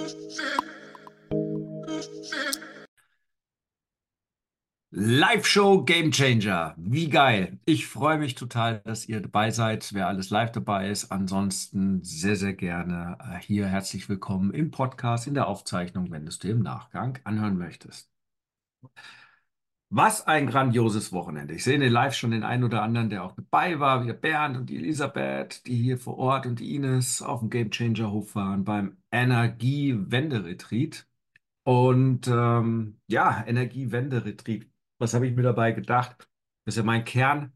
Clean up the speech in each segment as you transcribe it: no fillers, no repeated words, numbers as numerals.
Live-Show Game Changer. Wie geil. Ich freue mich total, dass ihr dabei seid, wer alles live dabei ist. Ansonsten sehr, sehr gerne hier herzlich willkommen im Podcast, in der Aufzeichnung, wenn du es dir im Nachgang anhören möchtest. Was ein grandioses Wochenende. Ich sehe in den Live schon den einen oder anderen, der auch dabei war, wie der Bernd und die Elisabeth, die hier vor Ort und die Ines auf dem Game Changer Hof waren beim Energiewende-Retreat. Und ja, Energiewende-Retreat. Was habe ich mir dabei gedacht? Das ist ja mein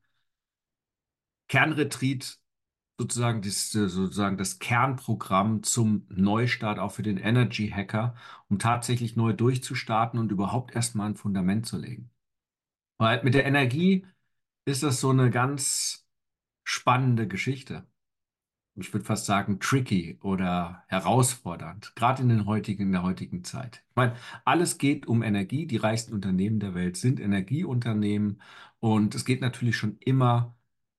Kernretreat, sozusagen das Kernprogramm zum Neustart auch für den Energy Hacker, um tatsächlich neu durchzustarten und überhaupt erstmal ein Fundament zu legen. Weil mit der Energie ist das so eine ganz spannende Geschichte. Ich würde fast sagen, tricky oder herausfordernd, gerade in der heutigen Zeit. Ich meine, alles geht um Energie. Die reichsten Unternehmen der Welt sind Energieunternehmen. Und es geht natürlich schon immer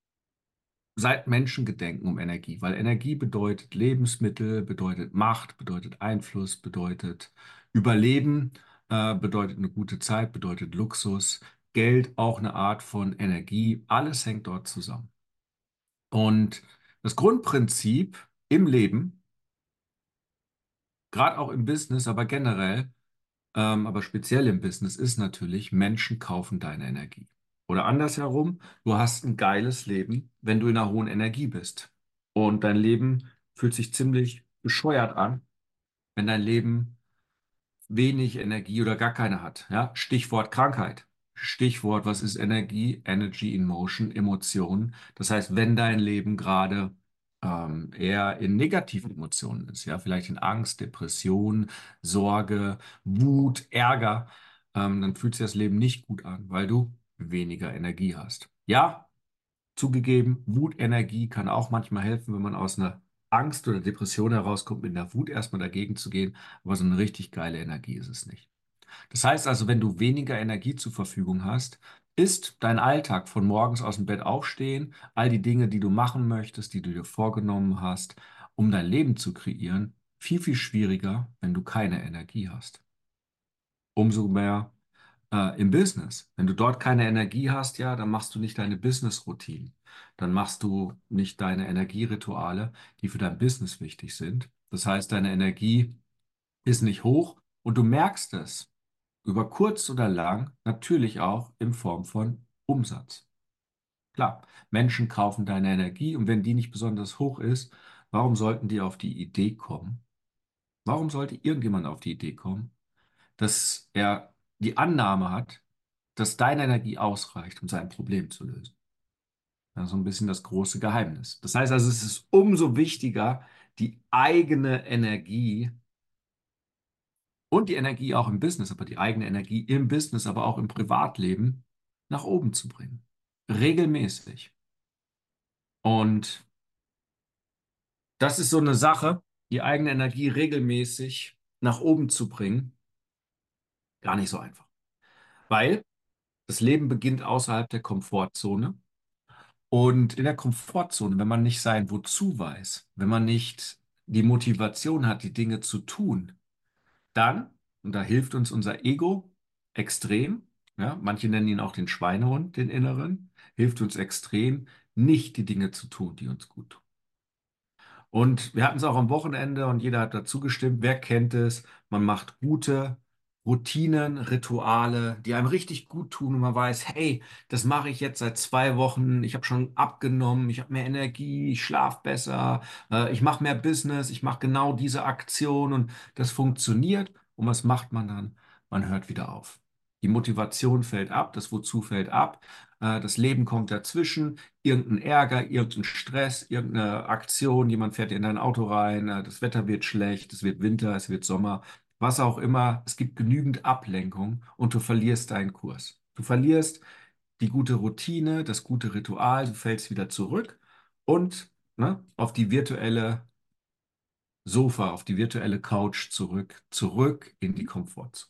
seit Menschengedenken um Energie, weil Energie bedeutet Lebensmittel, bedeutet Macht, bedeutet Einfluss, bedeutet Überleben, bedeutet eine gute Zeit, bedeutet Luxus, Geld, auch eine Art von Energie. Alles hängt dort zusammen. Und das Grundprinzip im Leben, gerade auch im Business, aber generell, aber speziell im Business, ist natürlich, Menschen kaufen deine Energie. Oder andersherum, du hast ein geiles Leben, wenn du in einer hohen Energie bist. Und dein Leben fühlt sich ziemlich bescheuert an, wenn dein Leben wenig Energie oder gar keine hat. Ja? Stichwort Krankheit. Stichwort, was ist Energie? Energy in Motion, Emotionen. Das heißt, wenn dein Leben gerade eher in negativen Emotionen ist, ja, vielleicht in Angst, Depression, Sorge, Wut, Ärger, dann fühlt sich das Leben nicht gut an, weil du weniger Energie hast. Ja, zugegeben, Wutenergie kann auch manchmal helfen, wenn man aus einer Angst oder Depression herauskommt, mit einer Wut erstmal dagegen zu gehen, aber so eine richtig geile Energie ist es nicht. Das heißt also, wenn du weniger Energie zur Verfügung hast, ist dein Alltag von morgens aus dem Bett aufstehen, all die Dinge, die du machen möchtest, die du dir vorgenommen hast, um dein Leben zu kreieren, viel, viel schwieriger, wenn du keine Energie hast. Umso mehr im Business. Wenn du dort keine Energie hast, ja, dann machst du nicht deine Business-Routinen. Dann machst du nicht deine Energierituale, die für dein Business wichtig sind. Das heißt, deine Energie ist nicht hoch und du merkst es über kurz oder lang natürlich auch in Form von Umsatz. Klar, Menschen kaufen deine Energie und wenn die nicht besonders hoch ist, warum sollten die auf die Idee kommen? Warum sollte irgendjemand auf die Idee kommen, dass er die Annahme hat, dass deine Energie ausreicht, um sein Problem zu lösen? Ja, so ein bisschen das große Geheimnis. Das heißt also, es ist umso wichtiger, die eigene Energie und die Energie auch im Business, aber die eigene Energie im Business, aber auch im Privatleben nach oben zu bringen. Regelmäßig. Und das ist so eine Sache, die eigene Energie regelmäßig nach oben zu bringen, gar nicht so einfach. Weil das Leben beginnt außerhalb der Komfortzone. Und in der Komfortzone, wenn man nicht sein Wozu weiß, wenn man nicht die Motivation hat, die Dinge zu tun, dann, und da hilft uns unser Ego extrem, ja, manche nennen ihn auch den Schweinehund, den inneren, hilft uns extrem, nicht die Dinge zu tun, die uns gut tun. Und wir hatten es auch am Wochenende und jeder hat dazu gestimmt. Wer kennt es? Man macht gute Routinen, Rituale, die einem richtig gut tun und man weiß, hey, das mache ich jetzt seit 2 Wochen. Ich habe schon abgenommen, ich habe mehr Energie, ich schlafe besser, ich mache mehr Business, ich mache genau diese Aktion und das funktioniert. Und was macht man dann? Man hört wieder auf. Die Motivation fällt ab, das Wozu fällt ab, das Leben kommt dazwischen, irgendein Ärger, irgendein Stress, irgendeine Aktion, jemand fährt dir in dein Auto rein, das Wetter wird schlecht, es wird Winter, es wird Sommer, was auch immer. Es gibt genügend Ablenkung und du verlierst deinen Kurs. Du verlierst die gute Routine, das gute Ritual, du fällst wieder zurück und ne, auf die virtuelle Sofa, auf die virtuelle Couch zurück in die Komfortzone.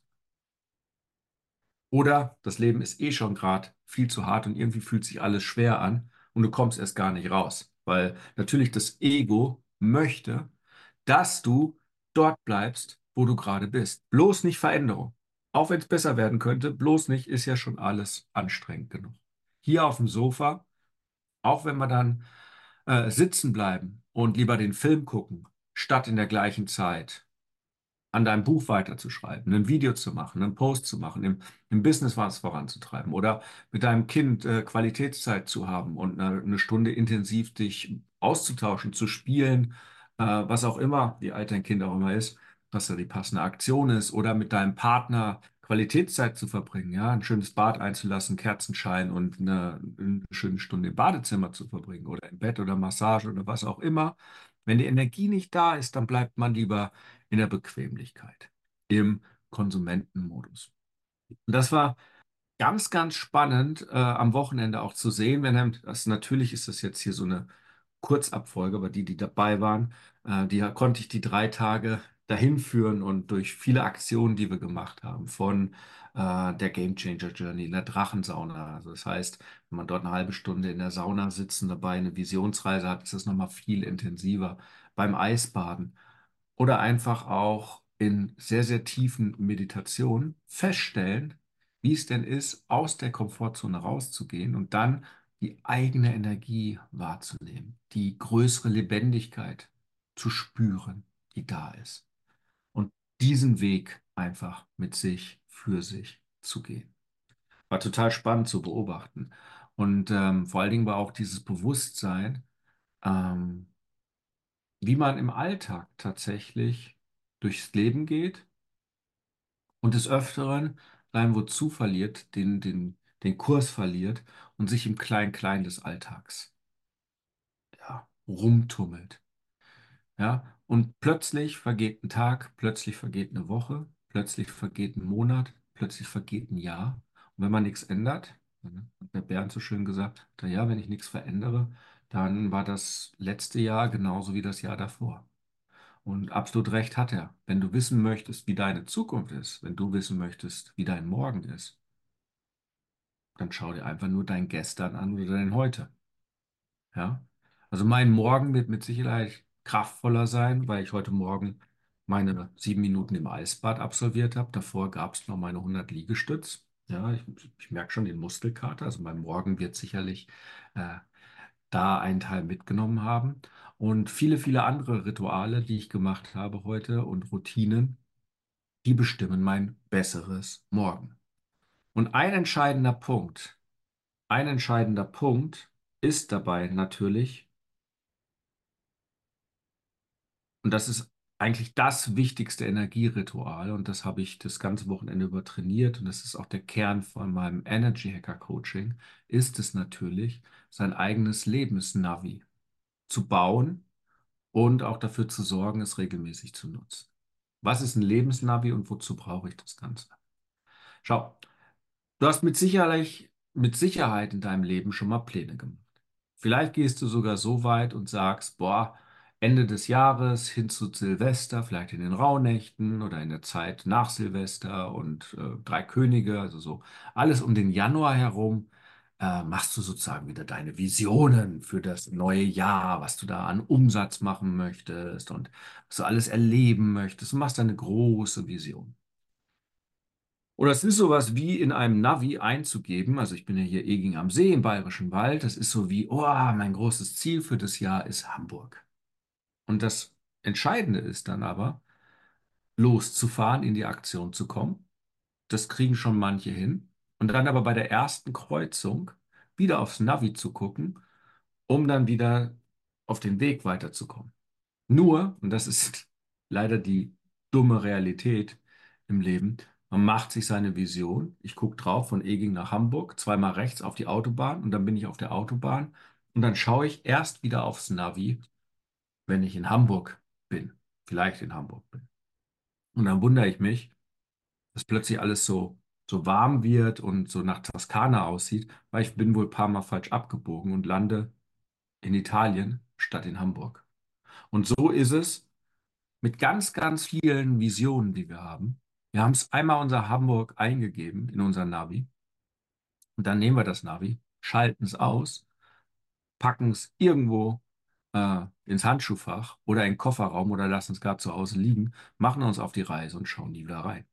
Oder das Leben ist eh schon gerade viel zu hart und irgendwie fühlt sich alles schwer an und du kommst erst gar nicht raus. Weil natürlich das Ego möchte, dass du dort bleibst, wo du gerade bist. Bloß nicht Veränderung. Auch wenn es besser werden könnte, bloß nicht, ist ja schon alles anstrengend genug. Hier auf dem Sofa, auch wenn wir dann sitzen bleiben und lieber den Film gucken, statt in der gleichen Zeit an deinem Buch weiterzuschreiben, ein Video zu machen, einen Post zu machen, im Business was voranzutreiben oder mit deinem Kind Qualitätszeit zu haben und eine Stunde intensiv dich auszutauschen, zu spielen, was auch immer, wie alt dein Kind auch immer ist, was da die passende Aktion ist oder mit deinem Partner Qualitätszeit zu verbringen, ja, ein schönes Bad einzulassen, Kerzenschein und eine schöne Stunde im Badezimmer zu verbringen oder im Bett oder Massage oder was auch immer. Wenn die Energie nicht da ist, dann bleibt man lieber in der Bequemlichkeit, im Konsumentenmodus. Und das war ganz, ganz spannend am Wochenende auch zu sehen. Natürlich ist das jetzt hier so eine Kurzabfolge, aber die dabei waren, konnte ich die 3 Tage dahin führen und durch viele Aktionen, die wir gemacht haben, von der Game Changer Journey, der Drachensauna. Also das heißt, wenn man dort eine halbe Stunde in der Sauna sitzen, dabei eine Visionsreise hat, ist das nochmal viel intensiver. Beim Eisbaden oder einfach auch in sehr, sehr tiefen Meditationen feststellen, wie es denn ist, aus der Komfortzone rauszugehen und dann die eigene Energie wahrzunehmen, die größere Lebendigkeit zu spüren, die da ist. Und diesen Weg einfach mit sich, für sich zu gehen. War total spannend zu beobachten. Und vor allen Dingen war auch dieses Bewusstsein, ähm, wie man im Alltag tatsächlich durchs Leben geht und des Öfteren sein Wozu verliert, den Kurs verliert und sich im Klein-Klein des Alltags, ja, rumtummelt. Ja, und plötzlich vergeht ein Tag, plötzlich vergeht eine Woche, plötzlich vergeht ein Monat, plötzlich vergeht ein Jahr. Und wenn man nichts ändert, hat der Bernd so schön gesagt, na ja, wenn ich nichts verändere, dann war das letzte Jahr genauso wie das Jahr davor. Und absolut recht hat er. Wenn du wissen möchtest, wie deine Zukunft ist, wenn du wissen möchtest, wie dein Morgen ist, dann schau dir einfach nur dein Gestern an oder dein Heute. Ja? Also mein Morgen wird mit Sicherheit kraftvoller sein, weil ich heute Morgen meine 7 Minuten im Eisbad absolviert habe. Davor gab es noch meine 100 Liegestütz. Ja, ich merke schon den Muskelkater. Also mein Morgen wird sicherlich äh, da einen Teil mitgenommen haben. Und viele, viele andere Rituale, die ich gemacht habe heute und Routinen, die bestimmen mein besseres Morgen. Und ein entscheidender Punkt ist dabei natürlich, und das ist eigentlich das wichtigste Energieritual, und das habe ich das ganze Wochenende über trainiert, und das ist auch der Kern von meinem Energy Hacker Coaching, ist es natürlich, sein eigenes Lebensnavi zu bauen und auch dafür zu sorgen, es regelmäßig zu nutzen. Was ist ein Lebensnavi und wozu brauche ich das Ganze? Schau, du hast mit Sicherheit in deinem Leben schon mal Pläne gemacht. Vielleicht gehst du sogar so weit und sagst, boah, Ende des Jahres hin zu Silvester, vielleicht in den Rauhnächten oder in der Zeit nach Silvester und Drei Könige, also so alles um den Januar herum, machst du sozusagen wieder deine Visionen für das neue Jahr, was du da an Umsatz machen möchtest und was du alles erleben möchtest. Du machst eine große Vision. Oder es ist sowas wie in einem Navi einzugeben. Also ich bin ja hier Eging am See im Bayerischen Wald. Das ist so wie, oh, mein großes Ziel für das Jahr ist Hamburg. Und das Entscheidende ist dann aber, loszufahren, in die Aktion zu kommen. Das kriegen schon manche hin. Und dann aber bei der ersten Kreuzung wieder aufs Navi zu gucken, um dann wieder auf den Weg weiterzukommen. Nur, und das ist leider die dumme Realität im Leben, man macht sich seine Vision. Ich gucke drauf von Eging nach Hamburg, zweimal rechts auf die Autobahn und dann bin ich auf der Autobahn und dann schaue ich erst wieder aufs Navi, wenn ich in Hamburg bin, vielleicht in Hamburg bin. Und dann wundere ich mich, dass plötzlich alles so warm wird und so nach Toskana aussieht, weil ich bin wohl ein paar Mal falsch abgebogen und lande in Italien statt in Hamburg. Und so ist es mit ganz, ganz vielen Visionen, die wir haben. Wir haben es einmal unser Hamburg eingegeben in unser Navi und dann nehmen wir das Navi, schalten es aus, packen es irgendwo ins Handschuhfach oder in den Kofferraum oder lassen es gar zu Hause liegen, machen uns auf die Reise und schauen nie wieder rein.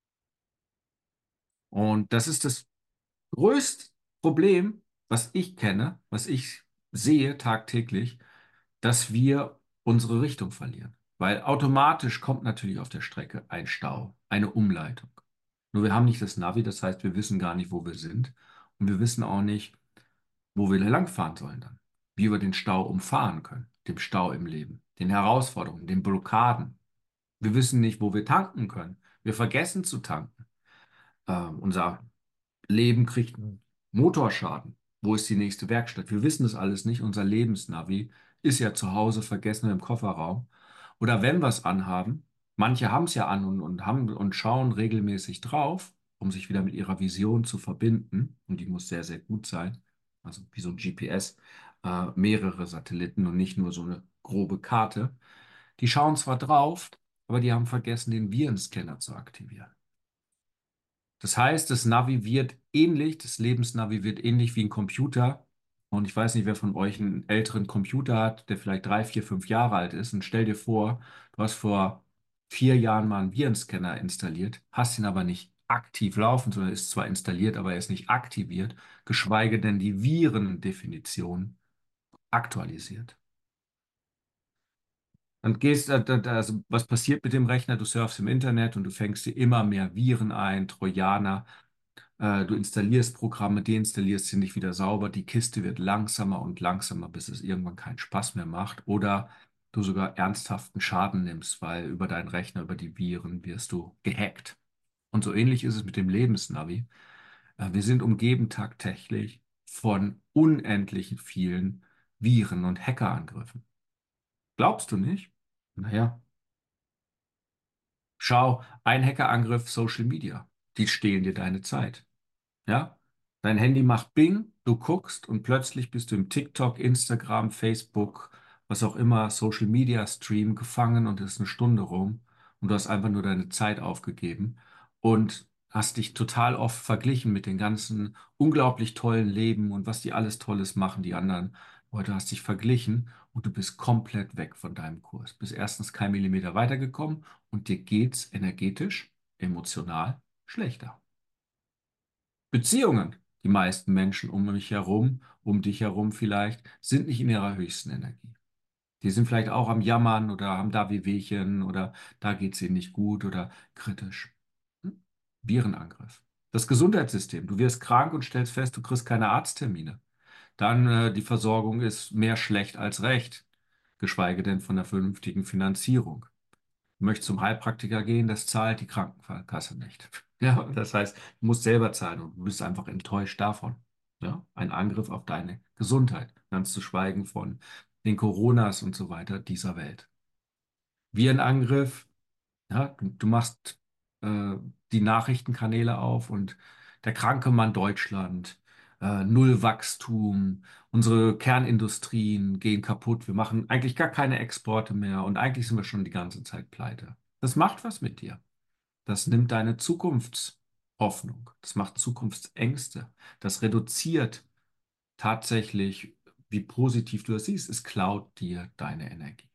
Und das ist das größte Problem, was ich kenne, was ich sehe tagtäglich, dass wir unsere Richtung verlieren. Weil automatisch kommt natürlich auf der Strecke ein Stau, eine Umleitung. Nur wir haben nicht das Navi, das heißt, wir wissen gar nicht, wo wir sind. Und wir wissen auch nicht, wo wir langfahren sollen dann. Wie wir den Stau umfahren können, dem Stau im Leben, den Herausforderungen, den Blockaden. Wir wissen nicht, wo wir tanken können. Wir vergessen zu tanken. Unser Leben kriegt einen Motorschaden. Wo ist die nächste Werkstatt? Wir wissen das alles nicht. Unser Lebensnavi ist ja zu Hause vergessen im Kofferraum. Oder wenn wir es anhaben, manche haben es ja an und schauen regelmäßig drauf, um sich wieder mit ihrer Vision zu verbinden. Und die muss sehr, sehr gut sein. Also wie so ein GPS, mehrere Satelliten und nicht nur so eine grobe Karte. Die schauen zwar drauf, aber die haben vergessen, den Virenscanner zu aktivieren. Das heißt, das Navi wird ähnlich, das Lebensnavi wird ähnlich wie ein Computer. Und ich weiß nicht, wer von euch einen älteren Computer hat, der vielleicht 3, 4, 5 Jahre alt ist. Und stell dir vor, du hast vor 4 Jahren mal einen Virenscanner installiert, hast ihn aber nicht aktiv laufen, sondern ist zwar installiert, aber er ist nicht aktiviert, geschweige denn die Virendefinition aktualisiert. Dann gehst, also was passiert mit dem Rechner? Du surfst im Internet und du fängst dir immer mehr Viren ein, Trojaner. Du installierst Programme, deinstallierst sie nicht wieder sauber. Die Kiste wird langsamer und langsamer, bis es irgendwann keinen Spaß mehr macht. Oder du sogar ernsthaften Schaden nimmst, weil über deinen Rechner, über die Viren wirst du gehackt. Und so ähnlich ist es mit dem Lebensnavi. Wir sind umgeben tagtäglich von unendlich vielen Viren und Hackerangriffen. Glaubst du nicht? Naja, schau, ein Hackerangriff Social Media. Die stehlen dir deine Zeit. Ja? Dein Handy macht Bing, du guckst und plötzlich bist du im TikTok, Instagram, Facebook, was auch immer, Social Media Stream gefangen und es ist eine Stunde rum und du hast einfach nur deine Zeit aufgegeben und hast dich total oft verglichen mit den ganzen unglaublich tollen Leben und was die alles Tolles machen, die anderen Leute, hast dich verglichen und du bist komplett weg von deinem Kurs. Bist erstens kein Millimeter weitergekommen und dir geht's energetisch, emotional schlechter. Beziehungen. Die meisten Menschen um mich herum, um dich herum vielleicht, sind nicht in ihrer höchsten Energie. Die sind vielleicht auch am Jammern oder haben da Wehwehchen oder da geht es ihnen nicht gut oder kritisch. Hm? Virenangriff. Das Gesundheitssystem. Du wirst krank und stellst fest, du kriegst keine Arzttermine. Dann die Versorgung ist mehr schlecht als recht, geschweige denn von der vernünftigen Finanzierung. Du möchtest zum Heilpraktiker gehen, das zahlt die Krankenkasse nicht. Ja, das heißt, du musst selber zahlen und du bist einfach enttäuscht davon. Ja, ein Angriff auf deine Gesundheit, ganz zu schweigen von den Coronas und so weiter dieser Welt. Virenangriff, ja, du machst äh, die Nachrichtenkanäle auf und der kranke Mann Deutschland, null Wachstum, unsere Kernindustrien gehen kaputt, wir machen eigentlich gar keine Exporte mehr und eigentlich sind wir schon die ganze Zeit pleite. Das macht was mit dir. Das nimmt deine Zukunftshoffnung, das macht Zukunftsängste, das reduziert tatsächlich, wie positiv du das siehst, es klaut dir deine Energie.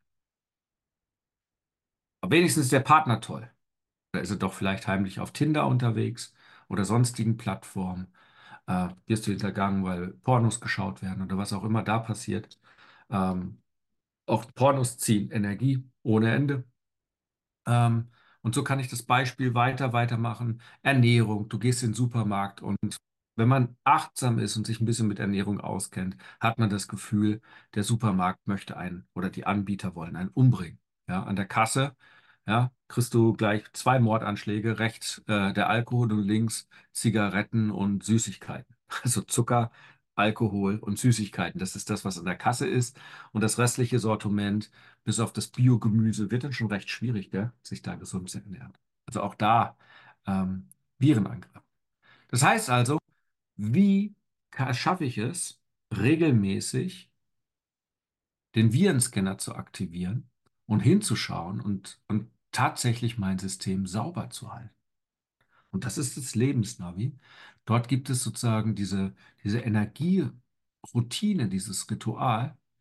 Aber wenigstens ist der Partner toll. Oder ist er doch vielleicht heimlich auf Tinder unterwegs oder sonstigen Plattformen? Wirst du hintergangen, weil Pornos geschaut werden oder was auch immer da passiert? Ähm, Auch Pornos ziehen Energie ohne Ende. Ähm, und so kann ich das Beispiel weitermachen. Ernährung, du gehst in den Supermarkt und wenn man achtsam ist und sich ein bisschen mit Ernährung auskennt, hat man das Gefühl, der Supermarkt möchte einen oder die Anbieter wollen einen umbringen. Ja, an der Kasse, ja, kriegst du gleich 2 Mordanschläge, rechts der Alkohol und links Zigaretten und Süßigkeiten. Also Zucker, Alkohol und Süßigkeiten. Das ist das, was an der Kasse ist. Und das restliche Sortiment bis auf das Biogemüse wird dann schon recht schwierig, gell, sich da gesund zu ernähren. Also auch da ähm, Virenangriff. Das heißt also, wie schaffe ich es, regelmäßig den Virenscanner zu aktivieren und hinzuschauen und tatsächlich mein System sauber zu halten? Und das ist das Lebensnavi. Dort gibt es sozusagen diese Energieroutine, dieses Ritual,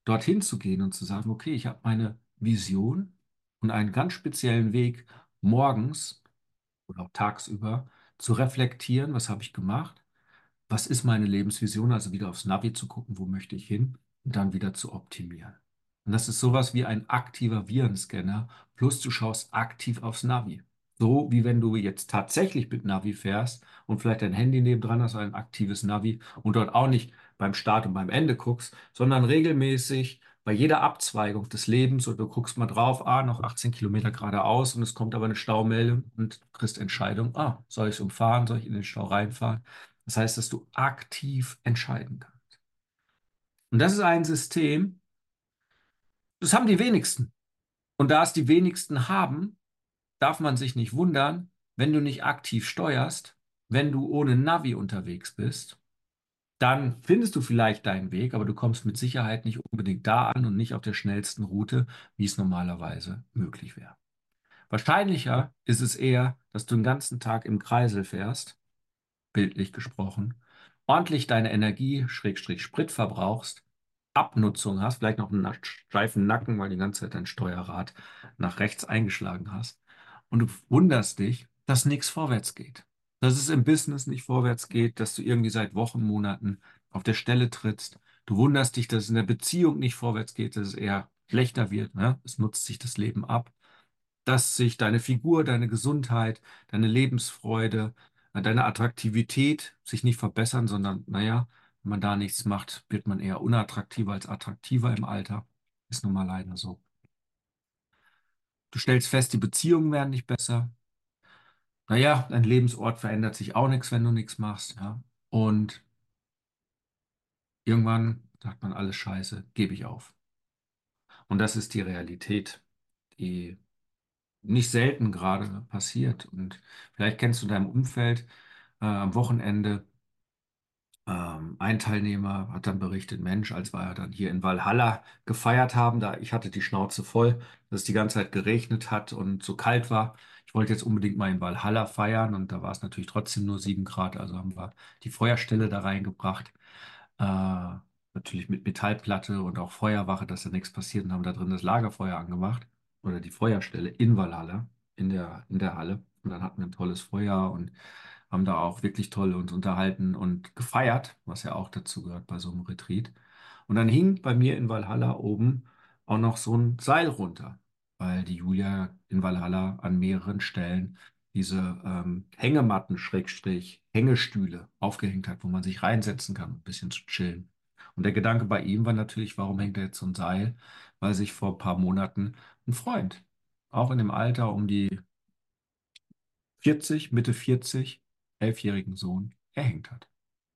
dorthin zu gehen und zu sagen, okay, ich habe meine Vision und einen ganz speziellen Weg, morgens oder auch tagsüber zu reflektieren, was habe ich gemacht, was ist meine Lebensvision, also wieder aufs Navi zu gucken, wo möchte ich hin und dann wieder zu optimieren. Und das ist sowas wie ein aktiver Virenscanner, plus du schaust aktiv aufs Navi. So wie wenn du jetzt tatsächlich mit Navi fährst und vielleicht dein Handy nebendran hast, ein aktives Navi und dort auch nicht beim Start und beim Ende guckst, sondern regelmäßig bei jeder Abzweigung des Lebens und du guckst mal drauf, noch 18 Kilometer geradeaus und es kommt aber eine Staumeldung und du kriegst Entscheidung, soll ich es umfahren, soll ich in den Stau reinfahren? Das heißt, dass du aktiv entscheiden kannst. Und das ist ein System, das haben die wenigsten. Und da es die wenigsten haben, darf man sich nicht wundern, wenn du nicht aktiv steuerst, wenn du ohne Navi unterwegs bist, dann findest du vielleicht deinen Weg, aber du kommst mit Sicherheit nicht unbedingt da an und nicht auf der schnellsten Route, wie es normalerweise möglich wäre. Wahrscheinlicher ist es eher, dass du den ganzen Tag im Kreisel fährst, bildlich gesprochen, ordentlich deine Energie, Schrägstrich Sprit verbrauchst, Abnutzung hast, vielleicht noch einen steifen Nacken, weil die ganze Zeit dein Steuerrad nach rechts eingeschlagen hast. Und du wunderst dich, dass nichts vorwärts geht. Dass es im Business nicht vorwärts geht, dass du irgendwie seit Wochen, Monaten auf der Stelle trittst. Du wunderst dich, dass es in der Beziehung nicht vorwärts geht, dass es eher schlechter wird. Ne? Es nutzt sich das Leben ab, dass sich deine Figur, deine Gesundheit, deine Lebensfreude, deine Attraktivität sich nicht verbessern, sondern naja, wenn man da nichts macht, wird man eher unattraktiver als attraktiver im Alter. Ist nun mal leider so. Du stellst fest, die Beziehungen werden nicht besser. Naja, dein Lebensort verändert sich auch nichts, wenn du nichts machst. Ja? Und irgendwann sagt man, alles Scheiße, gebe ich auf. Und das ist die Realität, die nicht selten gerade passiert. Und vielleicht kennst du in deinem Umfeld am Wochenende, ein Teilnehmer hat dann berichtet, Mensch, als wir dann hier in Walhalla gefeiert haben, da ich hatte die Schnauze voll, dass es die ganze Zeit geregnet hat und so kalt war. Ich wollte jetzt unbedingt mal in Walhalla feiern und da war es natürlich trotzdem nur 7 Grad, also haben wir die Feuerstelle da reingebracht. Natürlich mit Metallplatte und auch Feuerwache, dass da nichts passiert und haben da drin das Lagerfeuer angemacht oder die Feuerstelle in Valhalla, in der Halle. Und dann hatten wir ein tolles Feuer und haben da auch wirklich toll uns unterhalten und gefeiert, was ja auch dazu gehört bei so einem Retreat. Und dann hing bei mir in Valhalla oben auch noch so ein Seil runter, weil die Julia in Valhalla an mehreren Stellen diese Hängematten, Schrägstrich, Hängestühle aufgehängt hat, wo man sich reinsetzen kann, um ein bisschen zu chillen. Und der Gedanke bei ihm war natürlich, warum hängt er jetzt so ein Seil? Weil sich vor ein paar Monaten ein Freund, auch in dem Alter um die 40, Mitte 40, 11-jährigen Sohn erhängt hat,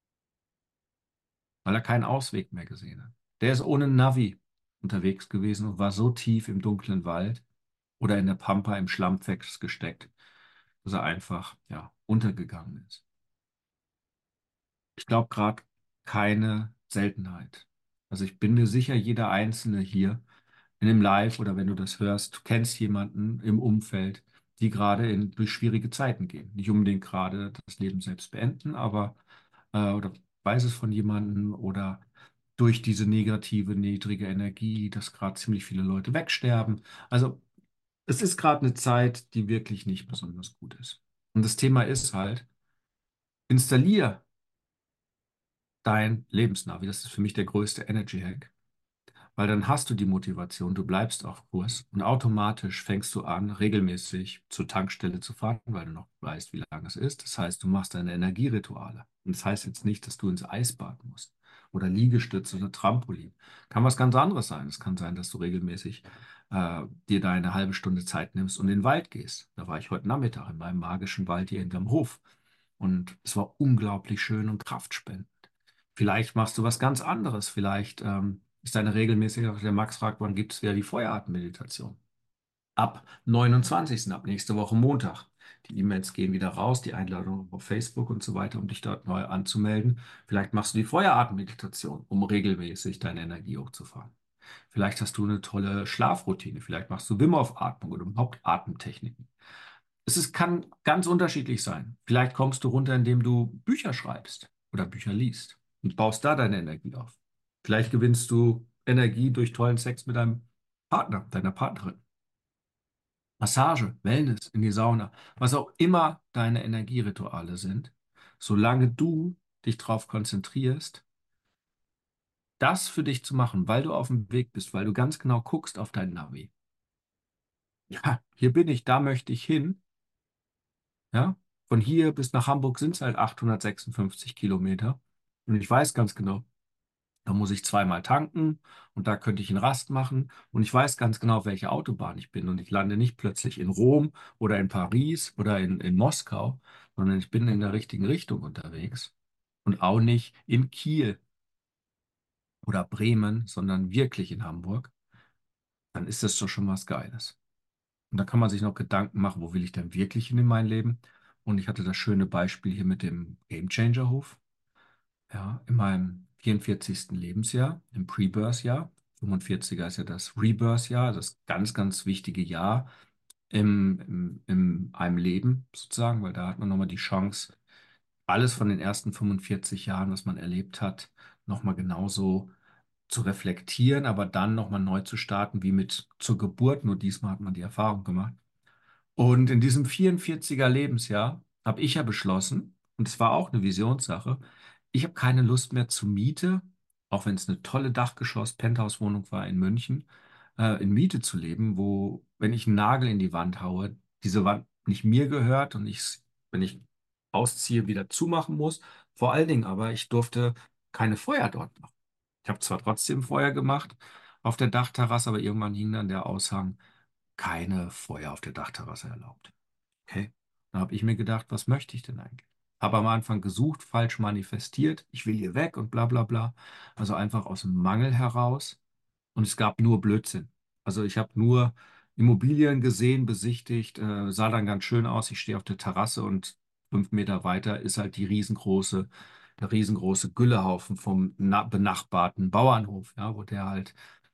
weil er keinen Ausweg mehr gesehen hat. Der ist ohne Navi unterwegs gewesen und war so tief im dunklen Wald oder in der Pampa im Schlamm festgesteckt, dass er einfach, ja, untergegangen ist. Ich glaube gerade keine Seltenheit. Also ich bin mir sicher, jeder Einzelne hier in dem Live oder wenn du das hörst, du kennst jemanden im Umfeld, die gerade durch schwierige Zeiten gehen. Nicht unbedingt gerade das Leben selbst beenden, aber oder weiß es von jemandem oder durch diese negative, niedrige Energie, dass gerade ziemlich viele Leute wegsterben. Also es ist gerade eine Zeit, die wirklich nicht besonders gut ist. Und das Thema ist halt, installier dein Lebensnavi. Das ist für mich der größte Energy Hack. Weil dann hast du die Motivation, du bleibst auf Kurs und automatisch fängst du an, regelmäßig zur Tankstelle zu fahren, weil du noch weißt, wie lange es ist. Das heißt, du machst deine Energierituale. Und das heißt jetzt nicht, dass du ins Eisbad musst oder Liegestütze oder Trampolin. Kann was ganz anderes sein. Es kann sein, dass du regelmäßig dir deine halbe Stunde Zeit nimmst und in den Wald gehst. Da war ich heute Nachmittag in meinem magischen Wald hier hinterm Hof. Und es war unglaublich schön und kraftspendend. Vielleicht machst du was ganz anderes. Vielleicht ist deine regelmäßige, der Max fragt, wann gibt es wieder die Feueratemmeditation? Ab 29. ab nächste Woche Montag. Die E-Mails gehen wieder raus, die Einladung auf Facebook und so weiter, um dich dort neu anzumelden. Vielleicht machst du die Feueratemeditation, um regelmäßig deine Energie hochzufahren. Vielleicht hast du eine tolle Schlafroutine. Vielleicht machst du Wim Hof Atmung oder überhaupt Atemtechniken. Kann ganz unterschiedlich sein. Vielleicht kommst du runter, indem du Bücher schreibst oder Bücher liest und baust da deine Energie auf. Vielleicht gewinnst du Energie durch tollen Sex mit deinem Partner, deiner Partnerin. Massage, Wellness, in die Sauna, was auch immer deine Energierituale sind, solange du dich darauf konzentrierst, das für dich zu machen, weil du auf dem Weg bist, weil du ganz genau guckst auf dein Navi. Ja, hier bin ich, da möchte ich hin. Ja, von hier bis nach Hamburg sind es halt 856 Kilometer. Und ich weiß ganz genau, da muss ich zweimal tanken und da könnte ich einen Rast machen. Und ich weiß ganz genau, auf welcher Autobahn ich bin. Und ich lande nicht plötzlich in Rom oder in Paris oder in Moskau, sondern ich bin in der richtigen Richtung unterwegs. Und auch nicht in Kiel oder Bremen, sondern wirklich in Hamburg. Dann ist das doch schon was Geiles. Und da kann man sich noch Gedanken machen, wo will ich denn wirklich hin in mein Leben? Und ich hatte das schöne Beispiel hier mit dem Gamechanger Hof. Ja, in meinem 44. Lebensjahr, im Pre-Birth-Jahr. 45er ist ja das Rebirth-Jahr, das ganz, ganz wichtige Jahr in einem Leben sozusagen, weil da hat man nochmal die Chance, alles von den ersten 45 Jahren, was man erlebt hat, nochmal genauso zu reflektieren, aber dann nochmal neu zu starten, wie mit zur Geburt. Nur diesmal hat man die Erfahrung gemacht. Und in diesem 44er Lebensjahr habe ich ja beschlossen, und es war auch eine Visionssache, ich habe keine Lust mehr zur Miete, auch wenn es eine tolle Dachgeschoss-Penthouse-Wohnung war in München, in Miete zu leben, wo, wenn ich einen Nagel in die Wand haue, diese Wand nicht mir gehört und ich, wenn ich ausziehe, wieder zumachen muss. Vor allen Dingen aber, ich durfte keine Feuer dort machen. Ich habe zwar trotzdem Feuer gemacht auf der Dachterrasse, aber irgendwann hing dann der Aushang, keine Feuer auf der Dachterrasse erlaubt. Okay. Dann habe ich mir gedacht, was möchte ich denn eigentlich? Habe am Anfang gesucht, falsch manifestiert, ich will hier weg und bla bla bla. Also einfach aus dem Mangel heraus. Und es gab nur Blödsinn. Also ich habe nur Immobilien gesehen, besichtigt, sah dann ganz schön aus. Ich stehe auf der Terrasse und 5 Meter weiter ist halt der riesengroße Güllehaufen vom benachbarten Bauernhof, ja, wo der halt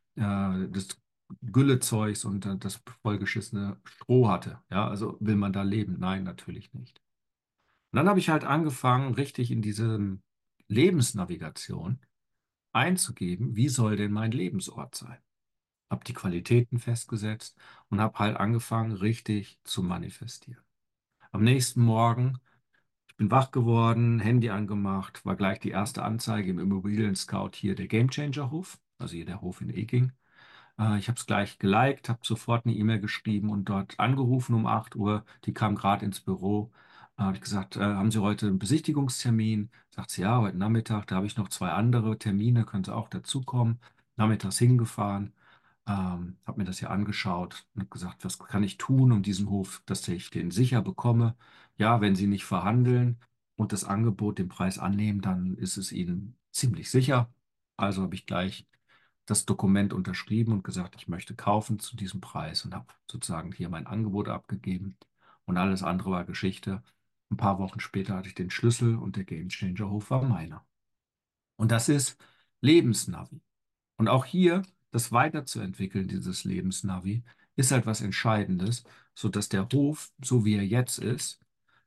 des Güllezeugs und das vollgeschissene Stroh hatte. Ja, also will man da leben? Nein, natürlich nicht. Und dann habe ich halt angefangen, richtig in diese Lebensnavigation einzugeben, wie soll denn mein Lebensort sein? Habe die Qualitäten festgesetzt und habe halt angefangen, richtig zu manifestieren. Am nächsten Morgen, ich bin wach geworden, Handy angemacht, war gleich die erste Anzeige im Immobilien Scout hier der Gamechanger Hof, also hier der Hof in Eking. Ich habe es gleich geliked, habe sofort eine E-Mail geschrieben und dort angerufen um 8 Uhr. Die kam gerade ins Büro. Habe ich gesagt, haben Sie heute einen Besichtigungstermin? Sagt sie, ja, heute Nachmittag. Da habe ich noch zwei andere Termine, können Sie auch dazukommen. Nachmittags hingefahren, habe mir das hier angeschaut und habe gesagt, was kann ich tun, um diesen Hof, dass ich den sicher bekomme? Ja, wenn Sie nicht verhandeln und das Angebot, den Preis annehmen, dann ist es Ihnen ziemlich sicher. Also habe ich gleich das Dokument unterschrieben und gesagt, ich möchte kaufen zu diesem Preis und habe sozusagen hier mein Angebot abgegeben. Und alles andere war Geschichte. Ein paar Wochen später hatte ich den Schlüssel und der Gamechanger-Hof war meiner. Und das ist Lebensnavi. Und auch hier das weiterzuentwickeln, dieses Lebensnavi, ist halt was Entscheidendes, sodass der Hof, so wie er jetzt ist,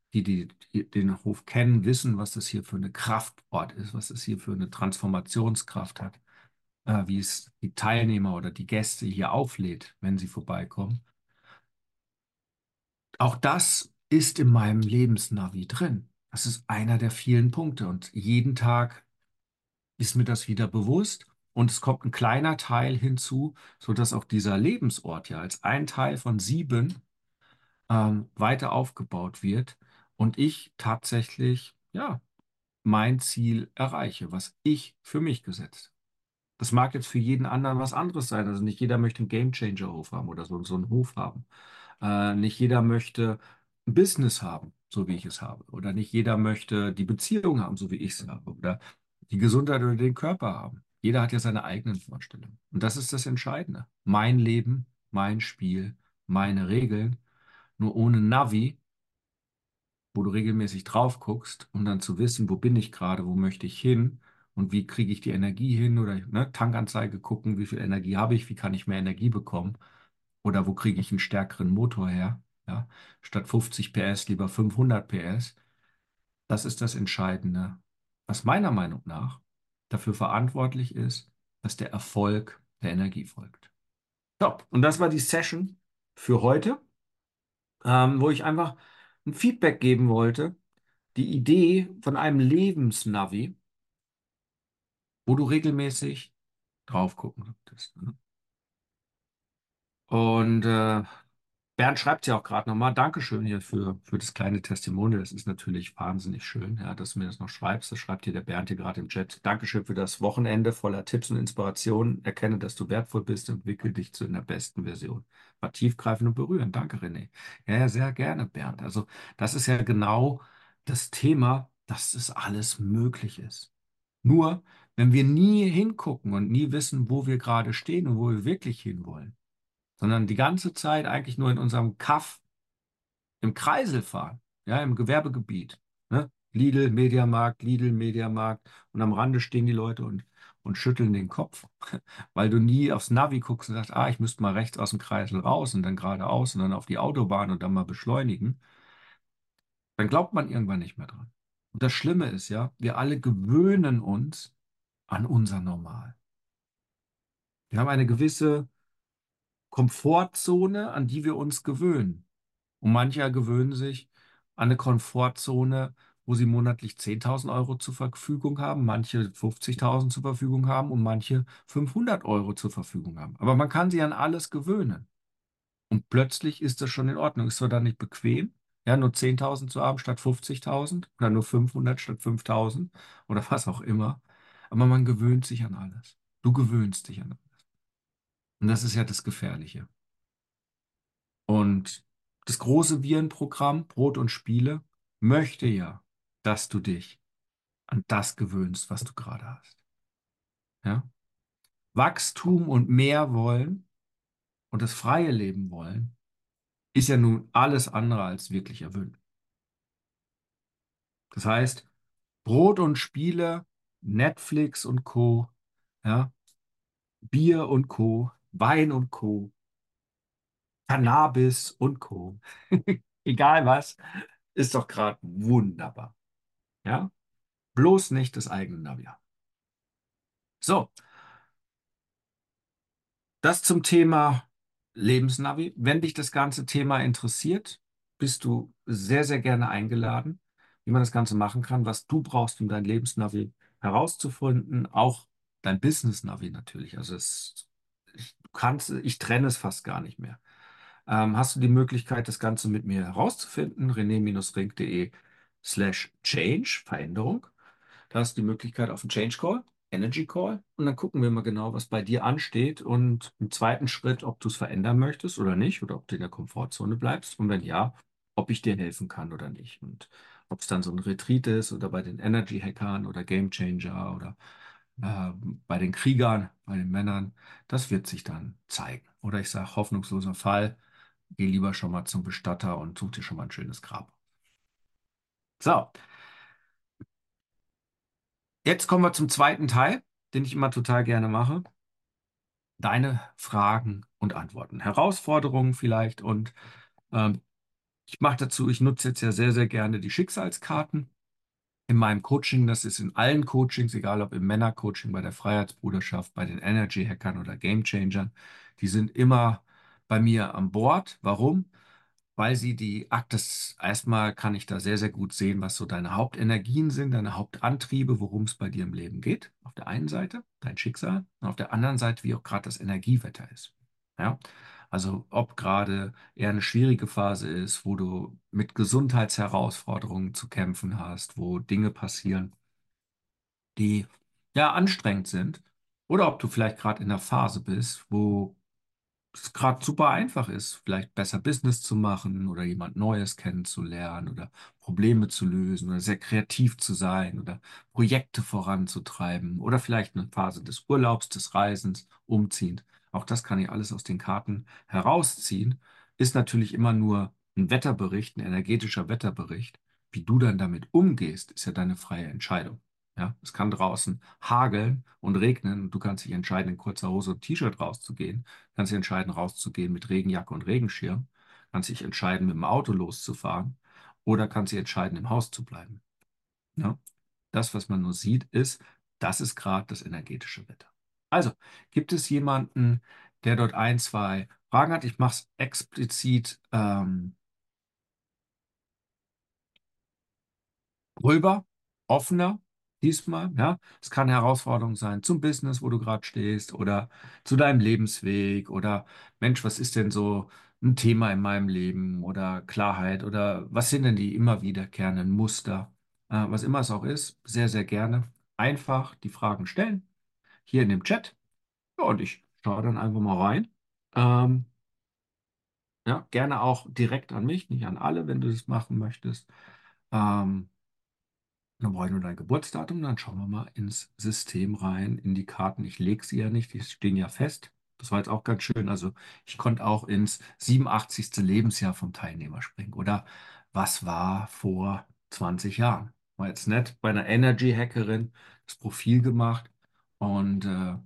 die den Hof kennen, wissen, was das hier für eine Kraftort ist, was es hier für eine Transformationskraft hat, wie es die Teilnehmer oder die Gäste hier auflädt, wenn sie vorbeikommen. Auch das ist in meinem Lebensnavi drin. Das ist einer der vielen Punkte. Und jeden Tag ist mir das wieder bewusst. Und es kommt ein kleiner Teil hinzu, sodass auch dieser Lebensort ja als ein Teil von 7 weiter aufgebaut wird und ich tatsächlich, ja, mein Ziel erreiche, was ich für mich gesetzt. Das mag jetzt für jeden anderen was anderes sein. Also nicht jeder möchte einen Gamechanger-Hof haben oder so einen Hof haben. Nicht jeder möchte ein Business haben, so wie ich es habe. Oder nicht jeder möchte die Beziehung haben, so wie ich es habe. Oder die Gesundheit oder den Körper haben. Jeder hat ja seine eigenen Vorstellungen. Und das ist das Entscheidende. Mein Leben, mein Spiel, meine Regeln. Nur ohne Navi, wo du regelmäßig drauf guckst, um dann zu wissen, wo bin ich gerade, wo möchte ich hin und wie kriege ich die Energie hin oder ne, Tankanzeige gucken, wie viel Energie habe ich, wie kann ich mehr Energie bekommen oder wo kriege ich einen stärkeren Motor her, ja, statt 50 PS lieber 500 PS. Das ist das Entscheidende, was meiner Meinung nach dafür verantwortlich ist, dass der Erfolg der Energie folgt. So, und das war die Session für heute, wo ich einfach ein Feedback geben wollte. Die Idee von einem Lebensnavi, wo du regelmäßig drauf gucken solltest. Ne? Und Bernd schreibt ja auch gerade nochmal, Dankeschön hier für das kleine Testimonial. Das ist natürlich wahnsinnig schön, ja, dass du mir das noch schreibst. Das schreibt hier der Bernd hier gerade im Chat. Dankeschön für das Wochenende voller Tipps und Inspirationen. Erkenne, dass du wertvoll bist und entwickle dich zu deiner besten Version. War tiefgreifend und berührend. Danke, René. Ja, ja, sehr gerne, Bernd. Also, das ist ja genau das Thema, dass es alles möglich ist. Nur, wenn wir nie hingucken und nie wissen, wo wir gerade stehen und wo wir wirklich hinwollen, sondern die ganze Zeit eigentlich nur in unserem Kaff im Kreisel fahren, ja, im Gewerbegebiet. Ne? Lidl, Mediamarkt und am Rande stehen die Leute und schütteln den Kopf, weil du nie aufs Navi guckst und sagst, ah, ich müsste mal rechts aus dem Kreisel raus und dann geradeaus und dann auf die Autobahn und dann mal beschleunigen, dann glaubt man irgendwann nicht mehr dran. Und das Schlimme ist ja, wir alle gewöhnen uns an unser Normal. Wir haben eine gewisse Komfortzone, an die wir uns gewöhnen. Und manche gewöhnen sich an eine Komfortzone, wo sie monatlich 10.000 Euro zur Verfügung haben, manche 50.000 zur Verfügung haben und manche 500 Euro zur Verfügung haben. Aber man kann sich an alles gewöhnen. Und plötzlich ist das schon in Ordnung. Ist zwar dann nicht bequem, ja, nur 10.000 zu haben statt 50.000 oder nur 500 statt 5.000 oder was auch immer. Aber man gewöhnt sich an alles. Du gewöhnst dich an alles. Und das ist ja das Gefährliche. Und das große Virenprogramm Brot und Spiele möchte ja, dass du dich an das gewöhnst, was du gerade hast. Ja? Wachstum und mehr wollen und das freie Leben wollen, ist ja nun alles andere als wirklich erwünscht. Das heißt, Brot und Spiele, Netflix und Co., ja, Bier und Co., Wein und Co., Cannabis und Co. Egal was, ist doch gerade wunderbar. Ja? Bloß nicht das eigene Navi. So, das zum Thema Lebensnavi. Wenn dich das ganze Thema interessiert, bist du sehr, sehr gerne eingeladen, wie man das Ganze machen kann, was du brauchst, um dein Lebensnavi herauszufinden, auch dein Business-Navi natürlich. Also ich trenne es fast gar nicht mehr. Hast du die Möglichkeit, das Ganze mit mir herauszufinden? rené-ring.de/change, Veränderung. Da hast du die Möglichkeit auf einen Change Call, Energy Call, und dann gucken wir mal genau, was bei dir ansteht und im zweiten Schritt, ob du es verändern möchtest oder nicht, oder ob du in der Komfortzone bleibst und wenn ja, ob ich dir helfen kann oder nicht. Und ob es dann so ein Retreat ist oder bei den Energy Hackern oder Game Changer oder äh, bei den Kriegern, bei den Männern, das wird sich dann zeigen. Oder ich sage, hoffnungsloser Fall, geh lieber schon mal zum Bestatter und such dir schon mal ein schönes Grab. So, jetzt kommen wir zum zweiten Teil, den ich immer total gerne mache. Deine Fragen und Antworten, Herausforderungen vielleicht. Und ähm, ich mache dazu, ich nutze jetzt ja sehr, sehr gerne die Schicksalskarten in meinem Coaching. Das ist in allen Coachings, egal ob im Männercoaching, bei der Freiheitsbruderschaft, bei den Energy Hackern oder Game Changern. Die sind immer bei mir an Bord. Warum? Weil sie das erstmal kann ich da sehr, sehr gut sehen, was so deine Hauptenergien sind, deine Hauptantriebe, worum es bei dir im Leben geht. Auf der einen Seite dein Schicksal und auf der anderen Seite, wie auch gerade das Energiewetter ist. Ja? Also ob gerade eher eine schwierige Phase ist, wo du mit Gesundheitsherausforderungen zu kämpfen hast, wo Dinge passieren, die ja anstrengend sind, oder ob du vielleicht gerade in einer Phase bist, wo es gerade super einfach ist, vielleicht besser Business zu machen oder jemand Neues kennenzulernen oder Probleme zu lösen oder sehr kreativ zu sein oder Projekte voranzutreiben oder vielleicht eine Phase des Urlaubs, des Reisens, umziehend. Auch das kann ich alles aus den Karten herausziehen. Ist natürlich immer nur ein Wetterbericht, ein energetischer Wetterbericht. Wie du dann damit umgehst, ist ja deine freie Entscheidung. Ja, es kann draußen hageln und regnen und du kannst dich entscheiden, in kurzer Hose und T-Shirt rauszugehen. Kannst dich entscheiden, rauszugehen mit Regenjacke und Regenschirm. Kannst dich entscheiden, mit dem Auto loszufahren. Oder kannst dich entscheiden, im Haus zu bleiben. Ja? Das, was man nur sieht, ist, das ist gerade das energetische Wetter. Also, gibt es jemanden, der dort ein, zwei Fragen hat? Ich mache es explizit gröber, offener diesmal. Ja, es kann eine Herausforderung sein zum Business, wo du gerade stehst, oder zu deinem Lebensweg, oder Mensch, was ist denn so ein Thema in meinem Leben, oder Klarheit, oder was sind denn die immer wiederkehrenden Muster? Was immer es auch ist, sehr, sehr gerne einfach die Fragen stellen hier in dem Chat. Ja, und ich schaue dann einfach mal rein. Ähm, ja, gerne auch direkt an mich, nicht an alle, wenn du das machen möchtest. Ähm, Dann brauche ich nur dein Geburtsdatum, dann schauen wir mal ins System rein, in die Karten. Ich lege sie ja nicht, die stehen ja fest. Das war jetzt auch ganz schön. Also ich konnte auch ins 87. Lebensjahr vom Teilnehmer springen. Oder was war vor 20 Jahren? War jetzt nett bei einer Energy-Hackerin das Profil gemacht und